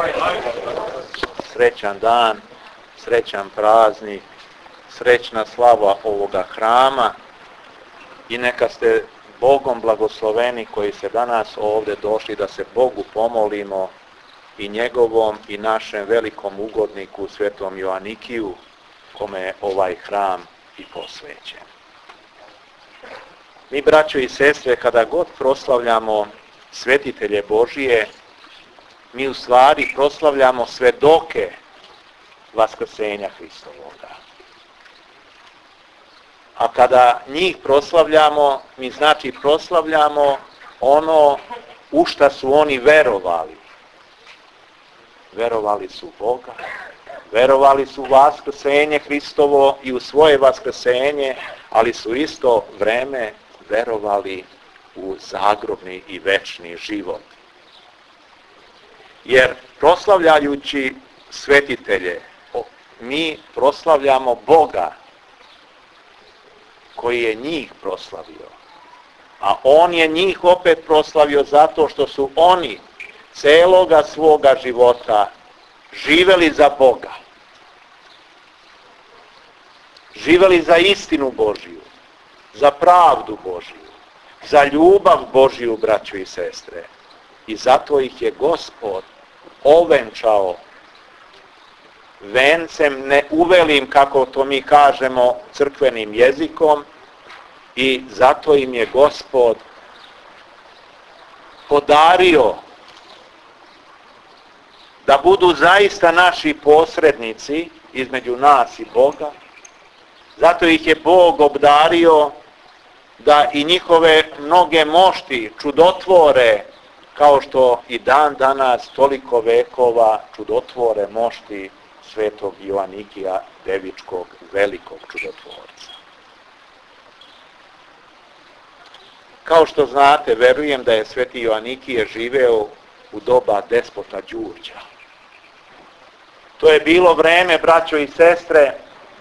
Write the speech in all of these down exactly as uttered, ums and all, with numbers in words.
Srećan dan, srećan praznik, srećna slava ovoga hrama i neka ste Bogom blagosloveni koji se danas ovdje došli da se Bogu pomolimo i njegovom i našem velikom ugodniku Svetom Joanikiju, kome je ovaj hram i posvećen. Mi, braćo i sestre, kada god proslavljamo svetitelje Božije, mi u stvari proslavljamo svedoke vaskrsenja Hristovoga. A kada njih proslavljamo, mi znači proslavljamo ono u šta su oni verovali. Verovali su Boga, verovali su u vaskrsenje Hristovo i u svoje vaskrsenje, ali su isto vreme verovali u zagrobni i večni život. Jer proslavljajući svetitelje, mi proslavljamo Boga koji je njih proslavio. A on je njih opet proslavio zato što su oni celoga svoga života živeli za Boga. Živeli za istinu Božiju, za pravdu Božiju, za ljubav Božiju, braćo i sestre. I zato ih je Gospod ovenčao vencem neuvelim, kako to mi kažemo, crkvenim jezikom, i zato im je Gospod podario da budu zaista naši posrednici između nas i Boga. Zato ih je Bog obdario da i njihove mnoge mošti čudotvore, kao što i dan danas toliko vekova čudotvore mošti Svetog Joanikija Devičkog, velikog čudotvorca. Kao što znate, verujem da je Sveti Joanikije živeo u doba despota Đurđa. To je bilo vreme, braćo i sestre,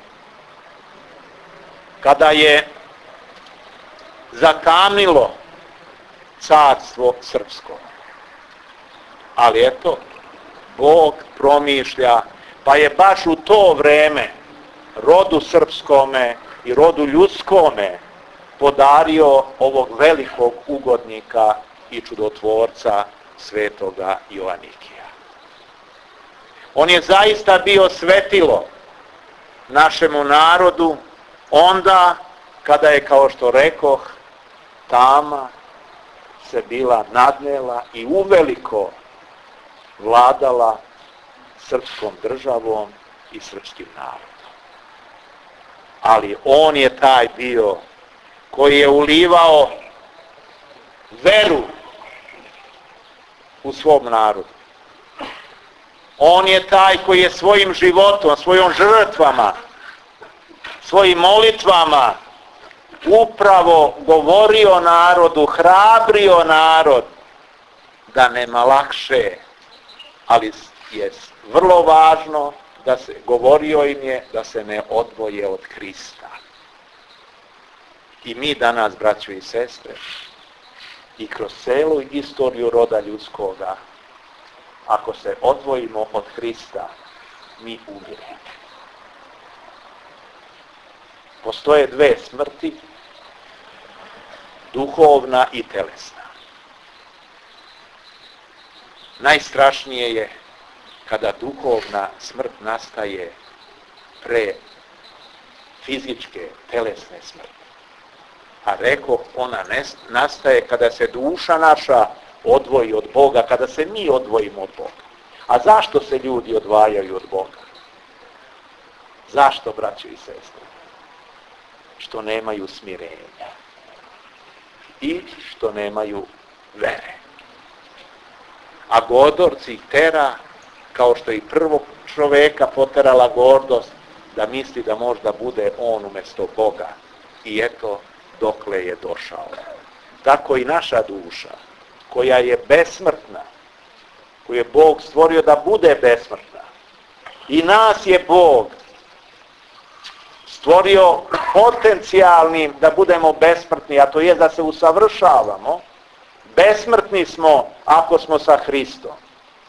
kada je zakamnilo carstvo srpsko. Ali eto, Bog promišlja, pa je baš u to vreme rodu srpskome i rodu ljudskome podario ovog velikog ugodnika i čudotvorca Svetoga Joanikija. On je zaista bio svetilo našemu narodu onda kada je, kao što rekoh, tama se bila nadnela i uveliko vladala srpskom državom i srpskim narodom. Ali on je taj bio koji je ulivao veru u svom narodu. On je taj koji je svojim životom, svojom žrtvama, svojim molitvama upravo govorio narodu, hrabrio narod da nema lakše, ali je vrlo važno da se, govorio im je da se ne odvoje od Krista. I mi danas, braćo i sestre, i kroz celu istoriju roda ljudskoga, ako se odvojimo od Hrista, mi umiremo. Postoje dve smrti, duhovna i telesna. Najstrašnije je kada duhovna smrt nastaje pre fizičke, telesne smrti. A rekoh, ona nastaje kada se duša naša odvoji od Boga, kada se mi odvojimo od Boga. A zašto se ljudi odvajaju od Boga? Zašto, braćo i sestre? Što nemaju smirenja i što nemaju vere. A godorci ih tera, kao što i prvog čoveka poterala gordost, da misli da možda bude on umjesto Boga. I eto, dokle je došao. Tako i naša duša, koja je besmrtna, koju je Bog stvorio da bude besmrtna. I nas je Bog stvorio potencijalnim da budemo besmrtni, a to je da se usavršavamo. Besmrtni smo ako smo sa Hristom.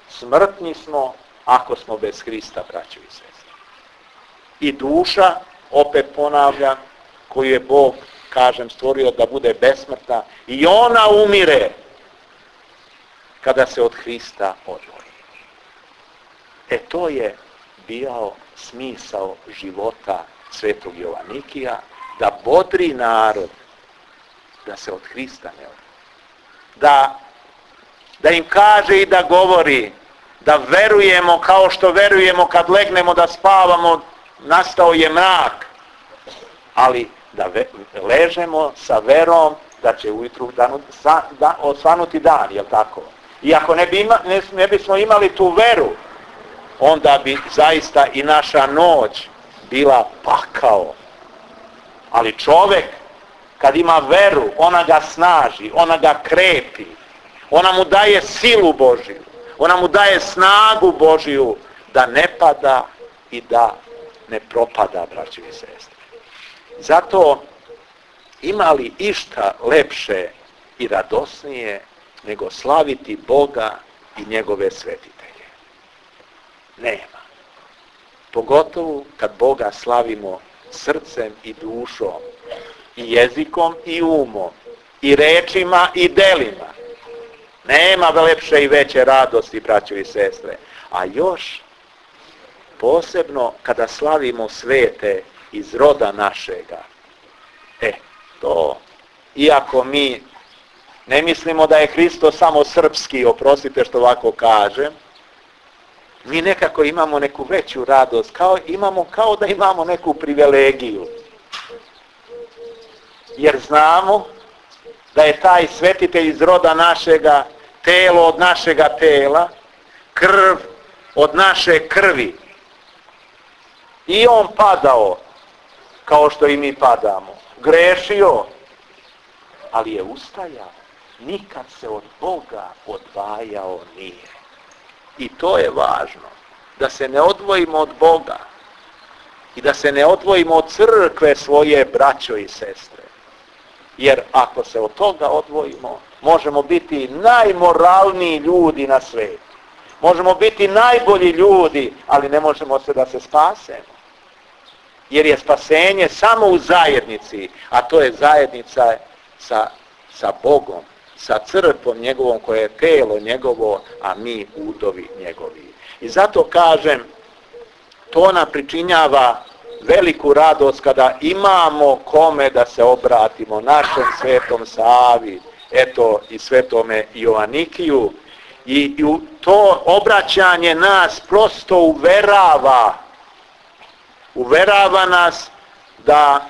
smrtni smo ako smo bez Hrista, braćo i sestre. I duša, opet ponavljam, koju je Bog, kažem, stvorio da bude besmrtna, i ona umire kada se od Hrista odvoji. E to je bio smisao života svetog Jovanikija, da bodri narod da se od Hrista ne odvoji. Da, da im kaže i da govori da verujemo kao što verujemo kad legnemo da spavamo, nastao je mrak, ali da ve, ležemo sa verom da će ujutru danu, sa, da, osvanuti dan, jel tako? I ako ne, bi ima, ne, ne bismo imali tu veru, onda bi zaista i naša noć bila pakao. Ali čovjek, kad ima veru, ona ga snaži, ona ga krepi, ona mu daje silu Božiju, ona mu daje snagu Božiju da ne pada i da ne propada, braćo i sestre. Zato ima li išta lepše i radosnije nego slaviti Boga i njegove svetitelje? Nema. Pogotovo kad Boga slavimo srcem i dušom, i jezikom i umom, i rečima i delima. Nema lepše i veće radosti, braćo i sestre. A još posebno kada slavimo svete iz roda našega. E, to, iako mi ne mislimo da je Hristos samo srpski, oprostite što ovako kažem, mi nekako imamo neku veću radost, kao, imamo kao da imamo neku privilegiju. Jer znamo da je taj svetitelj iz roda našega, telo od našega tela, krv od naše krvi. I on padao, kao što i mi padamo. Grešio, ali je ustajao. Nikad se od Boga odvajao nije. I to je važno. Da se ne odvojimo od Boga. I da se ne odvojimo od crkve svoje, braćo i sestre. Jer ako se od toga odvojimo, možemo biti najmoralniji ljudi na svijetu. Možemo biti najbolji ljudi, ali ne možemo se da se spasemo. Jer je spasenje samo u zajednici, a to je zajednica sa, sa Bogom, sa crkvom njegovom koje je telo njegovo, a mi udovi njegovi. I zato kažem, to nam pričinjava veliku radost kada imamo kome da se obratimo, našem svetom Savi, eto i svetome Jovanikiju, i, i to obraćanje nas prosto uverava, uverava nas da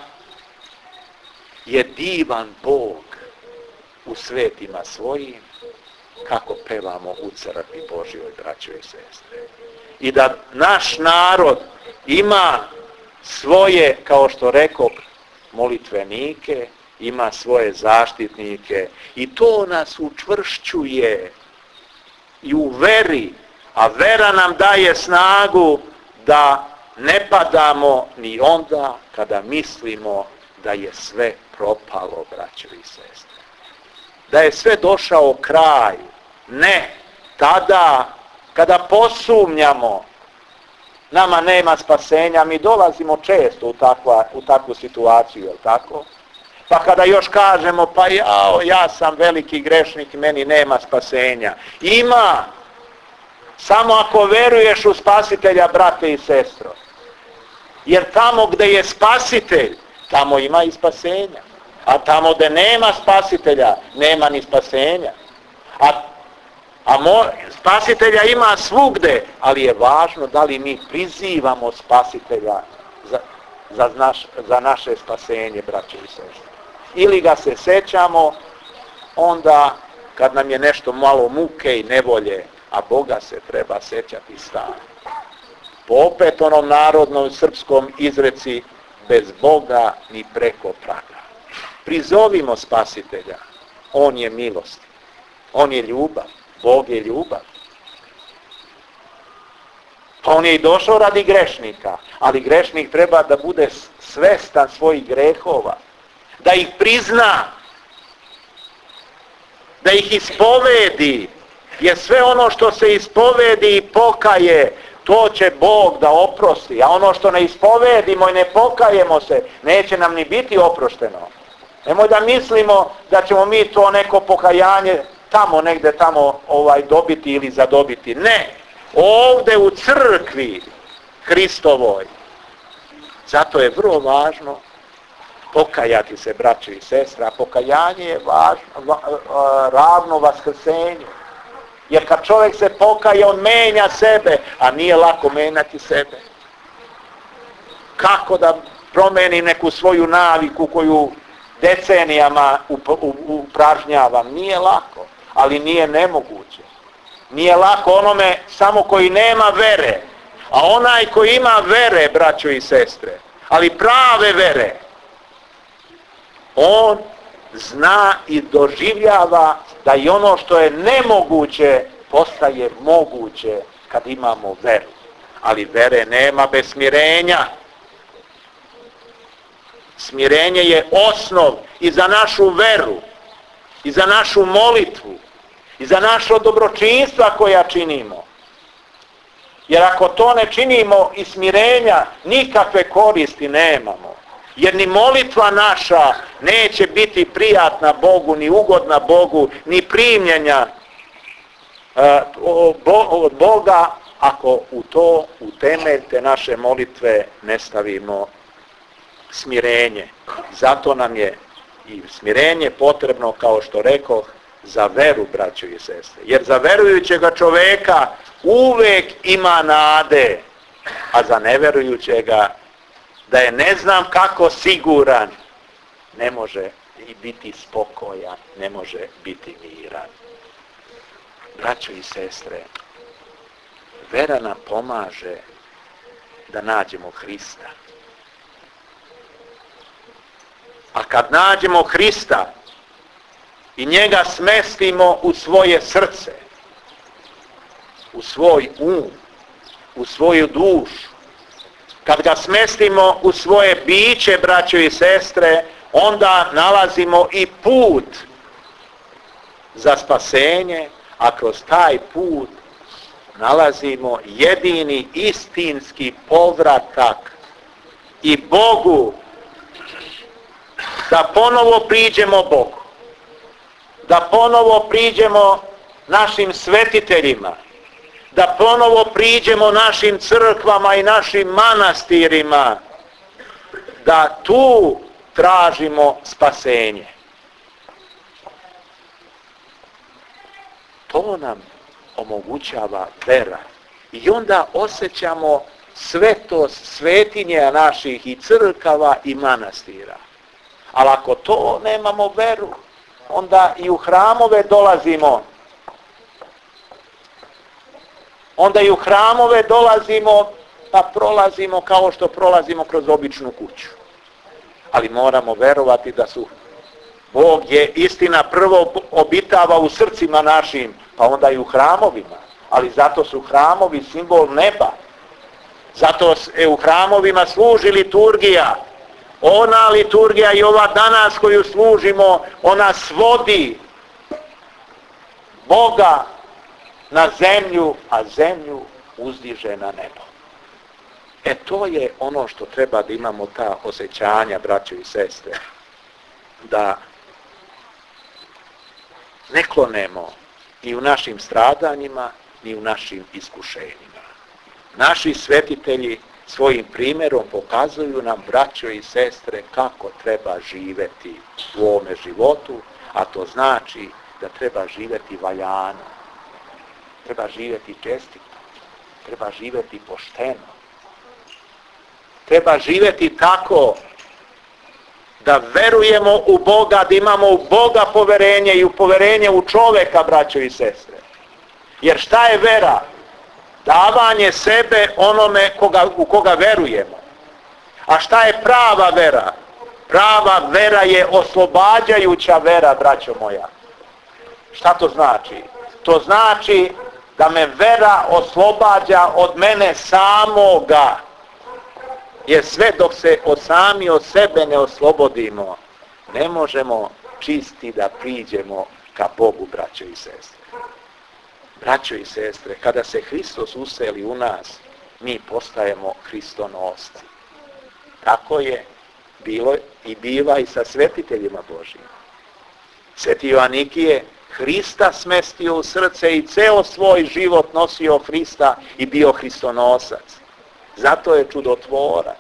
je divan Bog u svetima svojim, kako pevamo u crkvi Božjoj, braćo i sestre. I da naš narod ima svoje, kao što rekao, molitvenike, ima svoje zaštitnike i to nas učvršćuje i u veri, a vera nam daje snagu da ne padamo ni onda kada mislimo da je sve propalo, braćo i sestre. Da je sve došao kraj. Ne, tada kada posumnjamo, nama nema spasenja, mi dolazimo često u, takva, u takvu situaciju, je li tako? Pa kada još kažemo, pa ja, ja sam veliki grešnik i meni nema spasenja. Ima, samo ako veruješ u spasitelja, brate i sestro. Jer tamo gdje je spasitelj, tamo ima i spasenja. A tamo gdje nema spasitelja, nema ni spasenja. A, a mo, spasitelja ima svugde, ali je važno da li mi prizivamo spasitelja za, za, naš, za naše spasenje, braće i sestre. Ili ga se sećamo onda kad nam je nešto malo muke i nevolje, a Boga se treba sećati stalno. Po opet onom narodnom srpskom izreci, bez Boga ni preko praga. Prizovimo spasitelja, on je milost, on je ljubav, Bog je ljubav. Pa on je i došao radi grešnika, ali grešnik treba da bude svestan svojih grehova, da ih prizna, da ih ispovedi, Jer sve ono što se ispovedi i pokaje, to će Bog da oprosti. A ono što ne ispovedimo i ne pokajemo se, neće nam ni biti oprošteno. Nemoj da mislimo da ćemo mi to neko pokajanje tamo negde tamo ovaj dobiti ili zadobiti. Ne. Ovde u crkvi Hristovoj. Zato je vrlo važno pokajati se, braćo i sestre. A pokajanje je važno, va, ravno vaskrsenju. Jer kad čovjek se pokaje, on menja sebe, a nije lako menjati sebe. Kako da promeni neku svoju naviku koju decenijama upražnjavam? Nije lako, ali nije nemoguće. Nije lako onome samo koji nema vere, a onaj koji ima vere, braćo i sestre, ali prave vere, on zna i doživljava da i ono što je nemoguće postaje moguće kad imamo veru. Ali vere nema bez smirenja. Smirenje je osnov i za našu veru, i za našu molitvu, i za naše dobročinstva koja činimo. Jer ako to ne činimo iz smirenja, nikakve koristi nemamo. Jer ni molitva naša neće biti prijatna Bogu, ni ugodna Bogu, ni primljenja od Boga, ako u to, u temelj te naše molitve ne stavimo smirenje. Zato nam je i smirenje potrebno, kao što rekoh, za veru, braćo i sestre. Jer za verujućega čoveka uvek ima nade, a za neverujućega da je ne znam kako siguran, ne može i biti spokojan, ne može biti miran. Braćo i sestre, vera nam pomaže da nađemo Hrista. A kad nađemo Hrista i njega smestimo u svoje srce, u svoj um, u svoju dušu, kad ga smestimo u svoje biće, braćo i sestre, onda nalazimo i put za spasenje, a kroz taj put nalazimo jedini istinski povratak i Bogu, da ponovo priđemo Bogu, da ponovo priđemo našim svetiteljima, da ponovo priđemo našim crkvama i našim manastirima, da tu tražimo spasenje. To nam omogućava vera. I onda osjećamo svetost svetinja naših i crkava i manastira. Ali ako to nemamo veru, onda i u hramove dolazimo. Onda i u hramove dolazimo, pa prolazimo kao što prolazimo kroz običnu kuću. Ali moramo verovati da su Bog je istina prvo obitava u srcima našim, pa onda i u hramovima. Ali zato su hramovi simbol neba. Zato je u hramovima služi liturgija. Ona liturgija i ova danas koju služimo, ona svodi Boga na zemlju, a zemlju uzdiže na nebo. E to je ono što treba da imamo, ta osjećanja, braćo i sestre, da ne klonemo ni u našim stradanjima, ni u našim iskušenjima. Naši svetitelji svojim primjerom pokazuju nam, braćo i sestre, kako treba živjeti u ovome životu, a to znači da treba živjeti valjano, treba živjeti čestito, treba živjeti pošteno, treba živjeti tako da verujemo u Boga, da imamo u Boga poverenje i u poverenje u čoveka, braćo i sestre. Jer šta je vera? Davanje sebe onome koga, u koga verujemo. A šta je prava vera? Prava vera je oslobađajuća vera, braćo moja. Šta to znači? To znači da me vera oslobađa od mene samoga. Jer sve dok se od sami od sebe ne oslobodimo, ne možemo čisti da priđemo ka Bogu, braćo i sestre. Braćo i sestre, kada se Hristos useli u nas, mi postajemo Hristonosci. Tako je bilo i biva i sa svetiteljima Božjim. Sveti Joanikije Hrista smestio u srce i ceo svoj život nosio Hrista i bio Hristonosac. Zato je čudotvorac.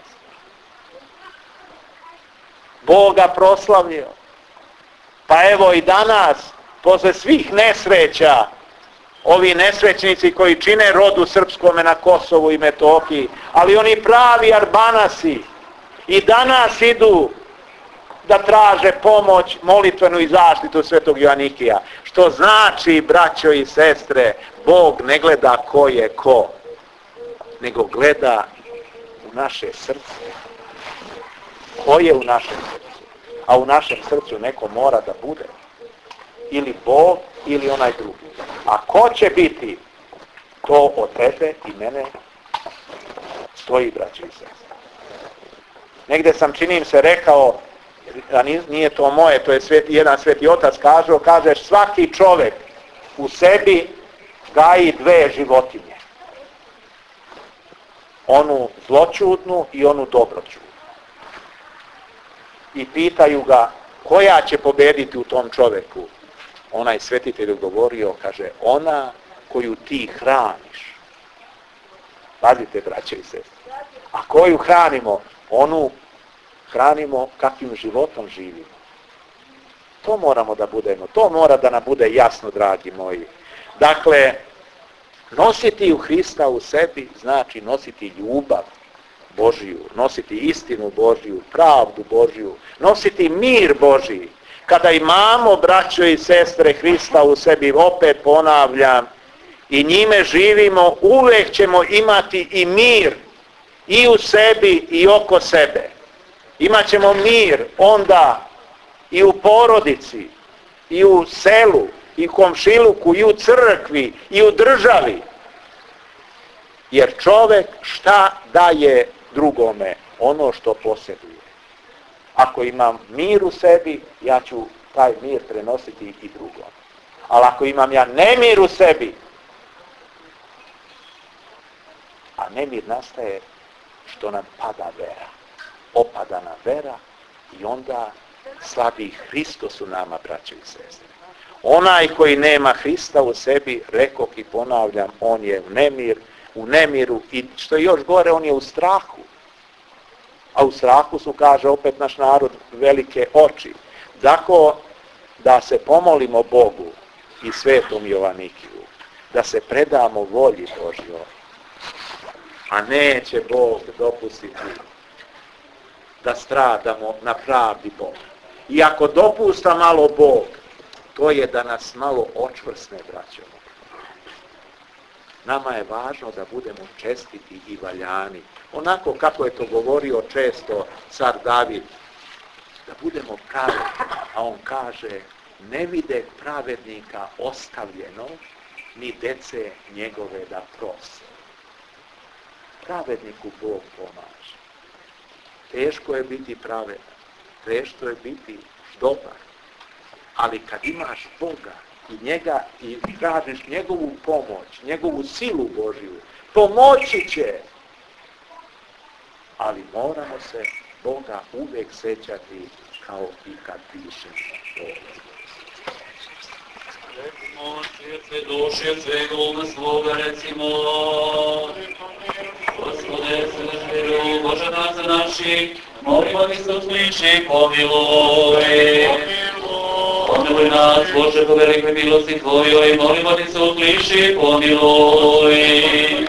Boga proslavio. Pa evo i danas, posle svih nesreća, ovi nesrećnici koji čine rodu srpskome na Kosovu i Metohiji, ali oni pravi arbanasi i danas idu da traže pomoć, molitvenu i zaštitu svetog Joanikija. Što znači, braćo i sestre, Bog ne gleda ko je ko, nego gleda u naše srce. Ko je u našem srcu? A u našem srcu neko mora da bude. Ili Bog, ili onaj drugi. A ko će biti, to od tebe i mene stoji, braćo i sestre. Negde sam, činim se, rekao, a nije to moje, to je sveti, jedan sveti otac kažao, kaže, svaki čovjek u sebi gaji dve životinje. Onu zloćudnu i onu dobroćudnu. I pitaju ga, koja će pobediti u tom čovjeku? Onaj svetitelj odgovorio, kaže, ona koju ti hraniš. Pazite, braće i sestre. A koju hranimo? Onu hranimo kakvim životom živimo. To moramo da budemo. To mora da nam bude jasno, dragi moji. Dakle, nositi u Hrista u sebi znači nositi ljubav Božiju, nositi istinu Božiju, pravdu Božiju, nositi mir Božiji. Kada imamo, braćo i sestre, Hrista u sebi, opet ponavljam, i njime živimo, uvek ćemo imati i mir i u sebi i oko sebe. Imaćemo mir onda i u porodici, i u selu, i u komšiluku, i u crkvi, i u državi. Jer čovek šta daje drugome? Ono što posjeduje. Ako imam mir u sebi, ja ću taj mir prenositi i drugom. Ali ako imam ja nemir u sebi, a nemir nastaje što nam pada vera. Opada nam vera i onda slabi Hristos u nama, braćo i sestre. Onaj koji nema Hrista u sebi, rekoh i ponavljam, on je u nemir, u nemiru i što je još gore, on je u strahu. A u strahu su, kaže opet naš narod, velike oči. Tako da se pomolimo Bogu i svetom Joanikiju, da se predamo volji Božjoj, a neće Bog dopustiti da stradamo na pravdi Boga. I ako dopusta malo Bog, to je da nas malo očvrsne, braćo. Nama je važno da budemo čestiti i valjani. Onako kako je to govorio često car David, da budemo pravedni, a on kaže, ne vide pravednika ostavljeno, ni dece njegove da prose. Pravedniku Bog pomaže. Teško je biti pravedan, teško je biti dobar, ali kad imaš Boga i njega i tražiš njegovu pomoć, njegovu silu Božju, pomoći će. Ali moramo se Boga uvek sećati kao i kad piše ovdje. Recimo, svijetle duše svega svoga, recimo, Gospode, Svetliru, Bože nas naši, molimo ti se usliši, pomiluj. Pomiluj nas, Bože, po velikoj milosti Tvojoj, molimo ti se usliši, pomiluj.